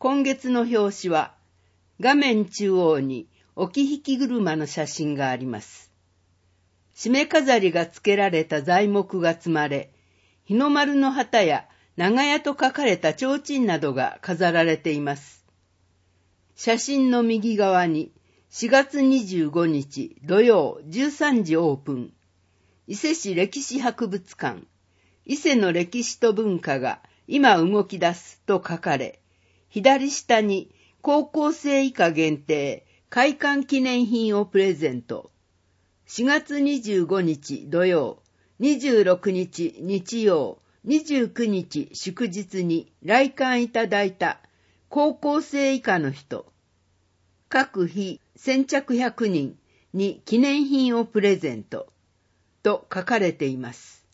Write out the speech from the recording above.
今月の表紙は、画面中央に置き引き車の写真があります。締め飾りが付けられた材木が積まれ、日の丸の旗や長屋と書かれた提灯などが飾られています。写真の右側に、4月25日土曜13時オープン、伊勢市歴史博物館、伊勢の歴史と文化が今動き出すと書かれ、左下に高校生以下限定開館記念品をプレゼント。4月25日土曜、26日日曜、29日祝日に来館いただいた高校生以下の人、各日先着100人に記念品をプレゼントと書かれています。